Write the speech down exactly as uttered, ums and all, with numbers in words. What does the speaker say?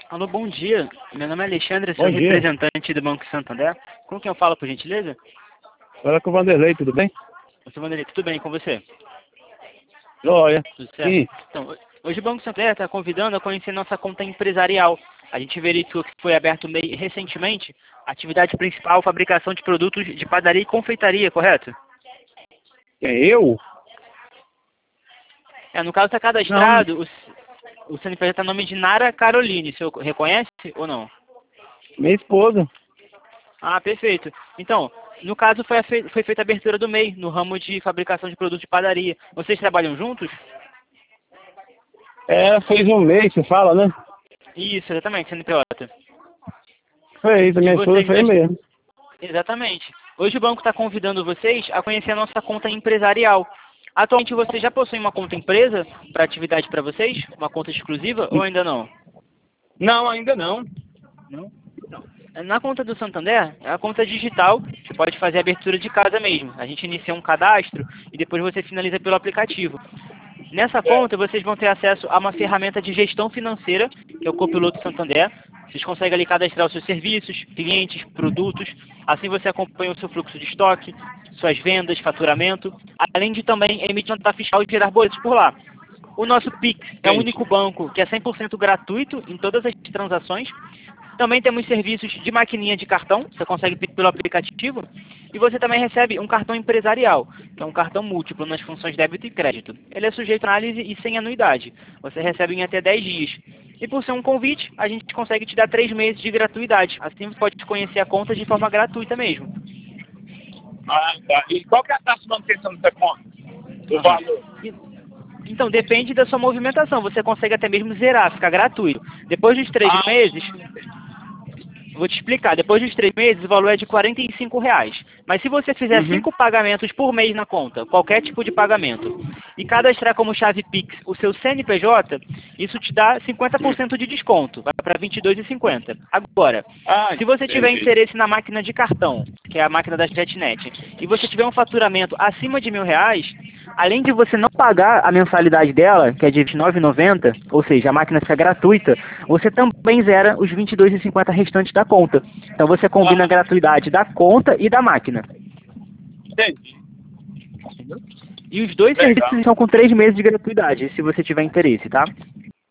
Alô, bom dia. Meu nome é Alexandre, sou Bom dia. representante do Banco Santander. Com quem eu falo, por gentileza? Fala com o Vanderlei, tudo bem? Eu sou Vanderlei, tudo bem com você? Joia. Tudo certo? Sim. Então, hoje o Banco Santander está convidando a conhecer nossa conta empresarial. A gente verificou que foi aberto meio recentemente a atividade principal, fabricação de produtos de padaria e confeitaria, correto? Quem, eu? É, no caso está Não, cadastrado, o, c- o C N P J está no nome de Nara Caroline, o senhor reconhece ou não? minha esposa. Ah, perfeito. Então, no caso foi, a fe- foi feita a abertura do M E I, no ramo de fabricação de produtos de padaria. Vocês trabalham juntos? É, fez um mês, você fala, né? Isso, exatamente, C N P J. Fez, a E minha esposa vocês fez dois... mesmo. Exatamente. Hoje o banco está convidando vocês a conhecer a nossa conta empresarial. Atualmente vocês já possuem uma conta empresa para atividade para vocês? Uma conta exclusiva ou ainda não? Não, ainda não. Não? Na conta do Santander, é a conta digital, você pode fazer a abertura de casa mesmo. A gente inicia um cadastro e depois você finaliza pelo aplicativo. Nessa conta, vocês vão ter acesso a uma ferramenta de gestão financeira, que é o Copiloto Santander. Vocês conseguem ali cadastrar os seus serviços, clientes, produtos. Assim você acompanha o seu fluxo de estoque, suas vendas, faturamento, além de também emitir nota fiscal e gerar boletos por lá. O nosso Pix é o Entendi. único banco que é cem por cento gratuito em todas as transações. Também temos serviços de maquininha de cartão, você consegue pedir pelo aplicativo. E você também recebe um cartão empresarial, que é um cartão múltiplo nas funções débito e crédito. Ele é sujeito a análise e sem anuidade. Você recebe em até dez dias. E por ser um convite, a gente consegue te dar três meses de gratuidade. Assim você pode conhecer a conta de forma gratuita mesmo. Ah, tá. E qual que é a taxa de manutenção dessa conta? O Aham. valor? E- Então, depende da sua movimentação. Você consegue até mesmo zerar, ficar gratuito. Depois dos três Ah, meses, vou te explicar. Depois dos três meses, o valor é de quarenta e cinco reais. Mas se você fizer uhum. cinco pagamentos por mês na conta, qualquer tipo de pagamento, e cadastrar como chave Pix o seu C N P J, isso te dá cinquenta por cento de desconto. Vai para vinte e dois reais e cinquenta centavos. Agora, Ah, se você tiver entendi. interesse na máquina de cartão, que é a máquina da JetNet, e você tiver um faturamento acima de mil reais, além de você não pagar a mensalidade dela, que é de vinte e nove reais e noventa centavos, ou seja, a máquina fica gratuita, você também zera os vinte e dois reais e cinquenta centavos restantes da conta. Então você combina a Ah, gratuidade da conta e da máquina. entendi. E os dois Legal. serviços estão com três meses de gratuidade, se você tiver interesse, tá?